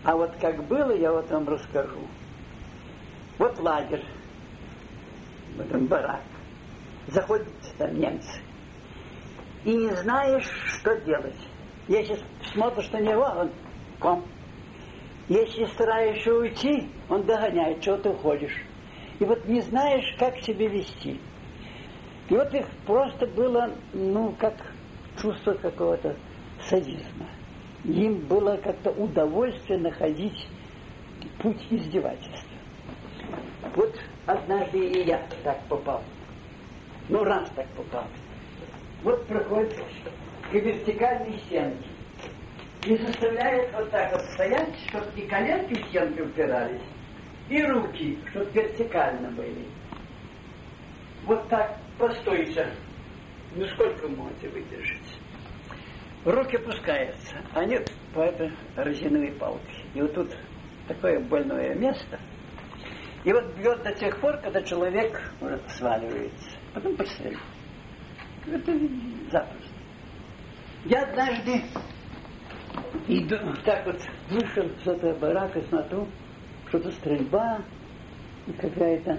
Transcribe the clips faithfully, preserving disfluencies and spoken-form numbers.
А вот как было, я вот вам расскажу. Вот лагерь, вот он барак. Заходят там немцы. И не знаешь, что делать. Если смотришь на него, он ком. Если стараешься уйти, он догоняет, чего ты уходишь. И вот не знаешь, как себя вести. И вот их просто было, ну, как чувство какого-то садизма. Им было как-то удовольствие находить путь издевательства. Вот однажды и я так попал. Ну, раз так попал. Вот проходит к вертикальной стенке. И заставляет вот так вот стоять, чтобы и коленки в стенку упирались, и руки, чтобы вертикально были. Вот так постойте. Ну сколько можете выдержать? Руки опускаются, они по этой резиновой палке. И вот тут такое больное место. И вот бьет до тех пор, когда человек уже сваливается. Потом посмотрим. Это запросто. Я однажды иду, так вот вышел с этого барака, смотрю, что-то стрельба, какая-то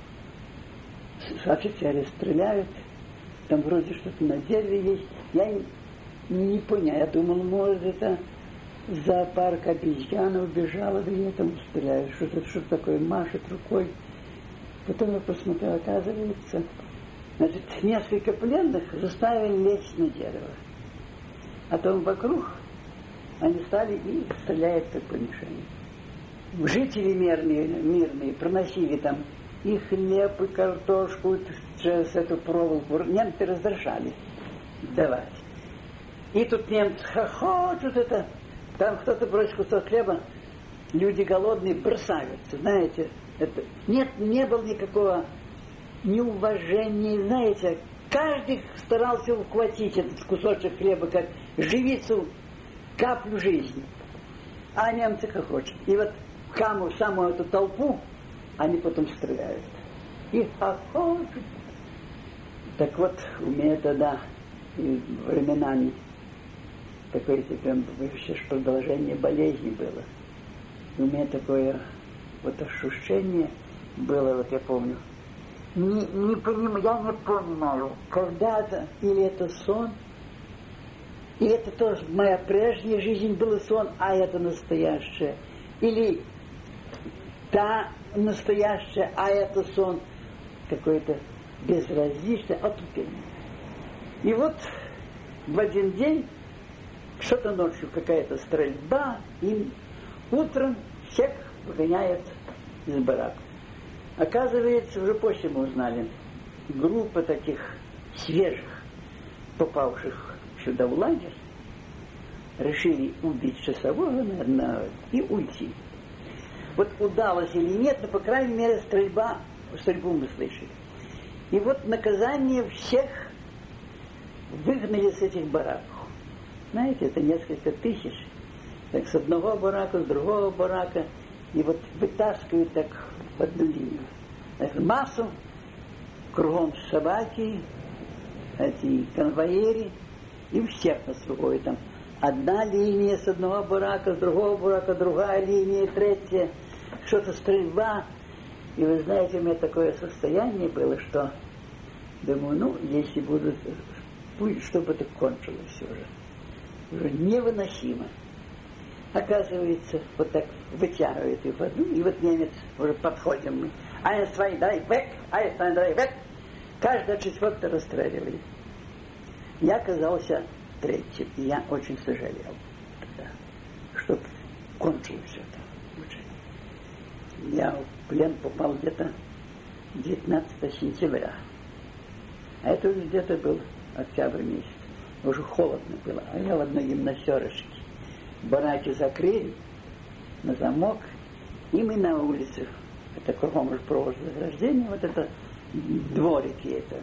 офицеры стреляют, там вроде что-то на дереве есть. Я не, не понял, я думал, может, это зоопарк обезьяна убежала, да я там стреляю, что-то, что-то такое, машет рукой. Потом я посмотрел, оказывается, значит, несколько пленных заставили лезть на дерево. А там вокруг они стали и стреляют как по мишени. Жители мирные, мирные проносили там и хлеб, и картошку, через эту проволоку. Немцы разрешали давать. И тут немцы хохочут это. Там кто-то бросит кусок хлеба, люди голодные бросаются, знаете. Это, нет, не было никакого неуважения, знаете. Каждый старался ухватить этот кусочек хлеба, как живицу, каплю жизни. А немцы хохочут. И вот в саму, самую эту толпу они потом стреляют. И хохочут. Так вот, у меня тогда и временами такое прям вообще продолжение болезни было. И у меня такое вот ощущение было, вот я помню, не, не понимаю, я не понимаю, когда-то, или это сон, или это тоже моя прежняя жизнь был сон, а это настоящее. Или та настоящая, а это сон, какое-то безразличное отупение. И вот в один день, что-то ночью какая-то стрельба, и утром всех выгоняют из барака. Оказывается, уже позже мы узнали, группа таких свежих, попавших сюда в лагерь, решили убить часового, наверное, и уйти. Вот удалось или нет, но, по крайней мере, стрельба, стрельбу мы слышали. И вот наказание всех выгнали с этих бараков. Знаете, это несколько тысяч. Так с одного барака, с другого барака. И вот вытаскивают так в одну линию. Так, массу, кругом собаки, эти конвоиры, и всех нас выходит там. Одна линия с одного барака, с другого барака, другая линия, третья. Что-то стрельба. И вы знаете, у меня такое состояние было, что думаю, ну, если будут, пусть, чтобы это кончилось все же. Уже невыносимо. Оказывается, вот так вытягивает их в одну, и вот немец, уже подходим мы. Eins, zwei, drei, weg! Eins, zwei, drei, weg! Каждого четвертого расстреливали. Я оказался третьим, и я очень сожалел тогда, что кончилось все это. Я в плен попал где-то девятнадцатого сентября. А это уже где-то был октябрь месяц. Уже холодно было. А я в одной гимнастерочке. Бараки закрыли на замок, и мы на улице. Это кругом уже провод заграждения, вот это дворики это.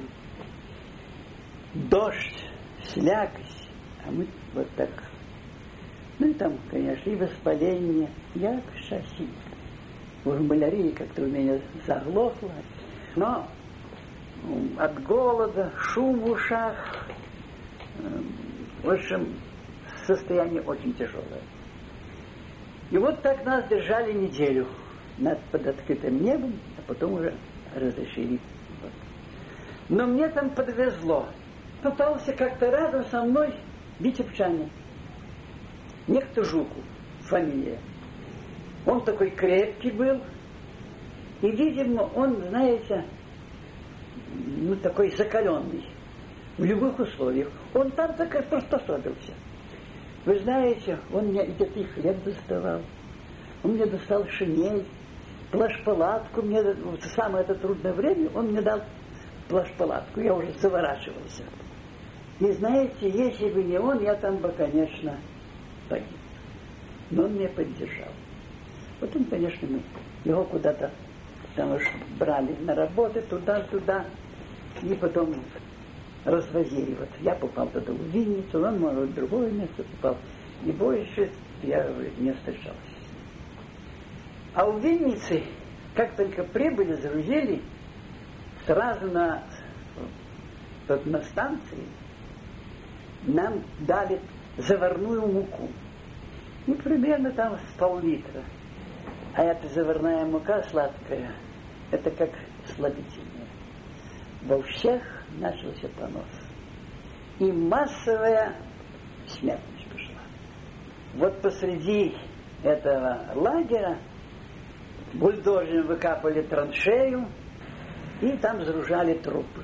Дождь, слякоть, а мы вот так. Ну и там, конечно, и воспаление. Я к шасси. Уже малярия как-то у меня заглохла. Но от голода, шум в ушах. В общем, состояние очень тяжелое. И вот так нас держали неделю над, под открытым небом, а потом уже разрешили. Вот. Но мне там подвезло. Попался как-то рядом со мной витебчанин. Некто Жуков, фамилия. Он такой крепкий был. И, видимо, он, знаете, ну, такой закаленный в любых условиях. Он там так и приспособился. Вы знаете, он мне где-то и хлеб доставал. Он мне достал шинель, плащ-палатку. Мне, в самое это трудное время он мне дал плащ-палатку. Я уже заворачивался. И знаете, если бы не он, я там бы, конечно, погиб. Но он меня поддержал. Потом, конечно, мы его куда-то там уж брали на работы, туда-туда. И потом развозили. Вот я попал туда в Винницу, он, может, в другое место попал. И больше я не встречался. А в Виннице, как только прибыли, загрузили, сразу на, вот, на станции нам дали заварную муку. И примерно там с пол-литра. А эта заварная мука сладкая, это как слабительная. Во всех начался понос. И массовая смертность пошла. Вот посреди этого лагеря бульдозером выкапали траншею, и там загружали трупы.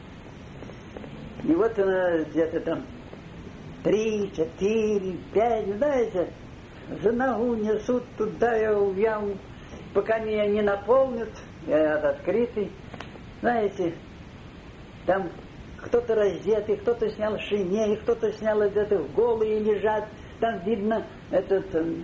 И вот она где-то там три, четыре, пять, знаете, за ногу несут туда в яму, пока меня не наполнят, я открытый. Знаете, там кто-то раздетый, кто-то снял шинель, кто-то снял где-то голые лежат, там видно этот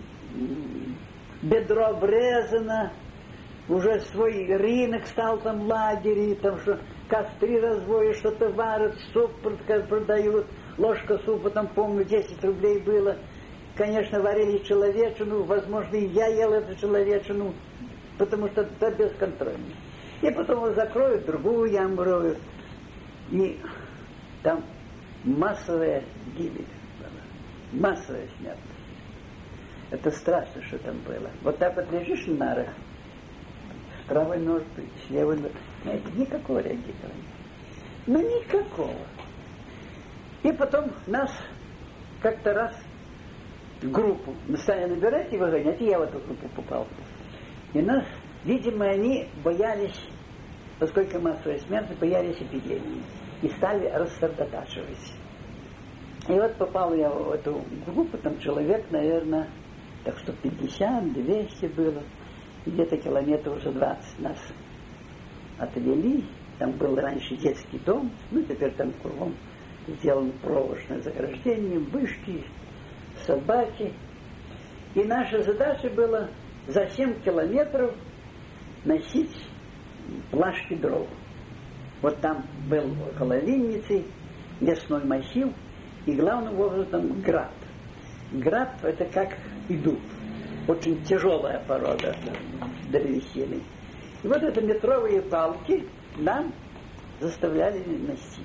бедро обрезано, уже свой рынок стал там в лагере, там что костры разводят, что-то варят, суп продают, ложка супа, там, помню, десять рублей было. Конечно, варили человечину, возможно, и я ел эту человечину, потому что это бесконтрольно. И потом его закроют, другую яму роют. И там массовая гибель была, массовая смертность. Это страшно, что там было. Вот так вот лежишь на нарах, с правой ножкой, с левой ножкой. Знаете, никакого реагирования. Ну, никакого. И потом нас как-то раз в группу, мы стали набирать и выгонять, и я в эту группу попал. И нас, видимо, они боялись, поскольку массовая смерть, боялись эпидемии. И стали рассредотачивать. И вот попал я в эту группу, там человек, наверное, так что пятьдесят, двести было. Где-то километров уже двадцать нас отвели. Там был раньше детский дом, ну теперь там кругом сделано проволочное заграждение, вышки, собаки. И наша задача была за семь километров носить плашки дров. Вот там был около Винницы лесной массив, и главным образом град. Град — это как и дуб, очень тяжелая порода древесины. И вот это метровые палки нам заставляли носить.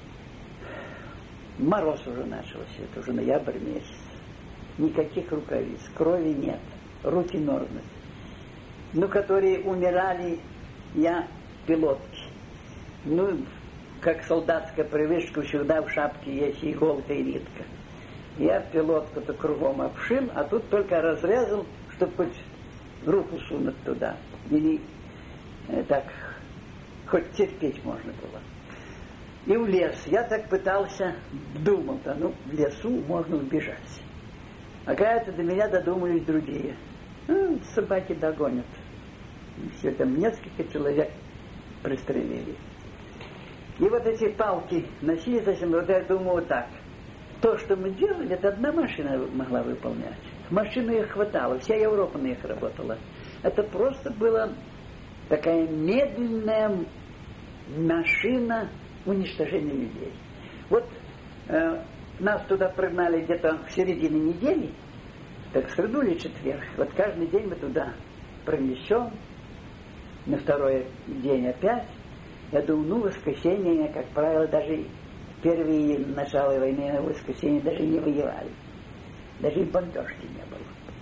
Мороз уже начался, это уже ноябрь месяц. Никаких рукавиц, крови нет, руки мерзнут. Ну, которые умирали, я пилотки. Ну, как солдатская привычка, всегда в шапке есть иголка и нитка. Я пилотку-то кругом обшил, а тут только разрезал, чтобы хоть руку сунуть туда. Или э, так, хоть терпеть можно было. И в лес. Я так пытался, думал-то, ну, в лесу можно убежать. А когда-то до меня додумались другие. Ну, собаки догонят. И все, там несколько человек пристрелили. И вот эти палки носили зачем? Вот я думаю вот так. То, что мы делали, это одна машина могла выполнять. Машины их хватало, вся Европа на них работала. Это просто была такая медленная машина уничтожения людей. Вот э, нас туда прогнали где-то в середине недели, так в среду или четверг. Вот каждый день мы туда пронесем, на второй день опять. Я думаю, ну, воскресенье, как правило, даже первые начала войны на воскресенье даже не воевали. Даже и бомбежки не было.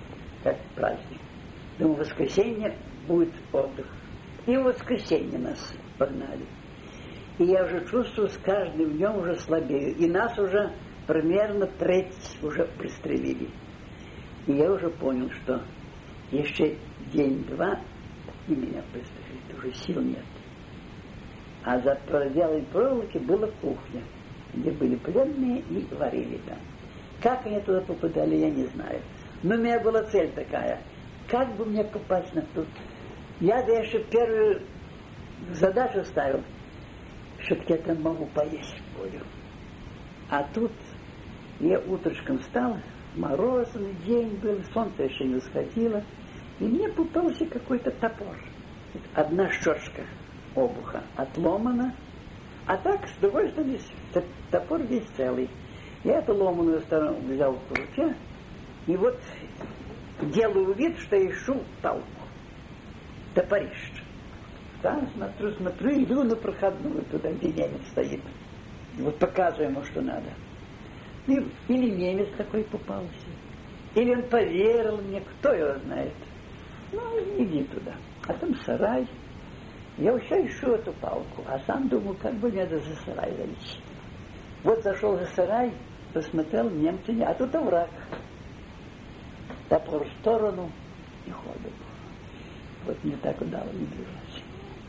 как праздник. Думаю, в воскресенье будет отдых. И в воскресенье нас погнали. И я уже чувствую, с каждым днем уже слабею. И нас уже примерно треть уже пристрелили. И я уже понял, что еще день-два и меня пристрелят. Уже сил нет. А за пределами проволоки была кухня, где были пленные и варили там. Как они туда попадали, я не знаю. Но у меня была цель такая. Как бы мне попасть на ту? Я даже первую задачу ставил, что я там могу поесть в поле. А тут я утречком встал, морозный день был, солнце еще не восходило, и мне попался какой-то топор. Одна щечка обуха отломана, а так, с другой стороны, топор весь целый. Я эту ломаную сторону взял в руке, и вот делаю вид, что ищу палку, топорище. Там смотрю, смотрю, иду на проходную туда, где немец стоит. И вот показываю ему, что надо. И, или немец такой попался, или он поверил мне, кто его знает. Ну, иди туда. А там сарай. Я еще ищу эту палку, а сам думаю, как бы мне за сарай зайти. Вот зашел за сарай, посмотрел, немцы не, а тут овраг. Топор в сторону и ходит. Вот мне так удалось не бежать.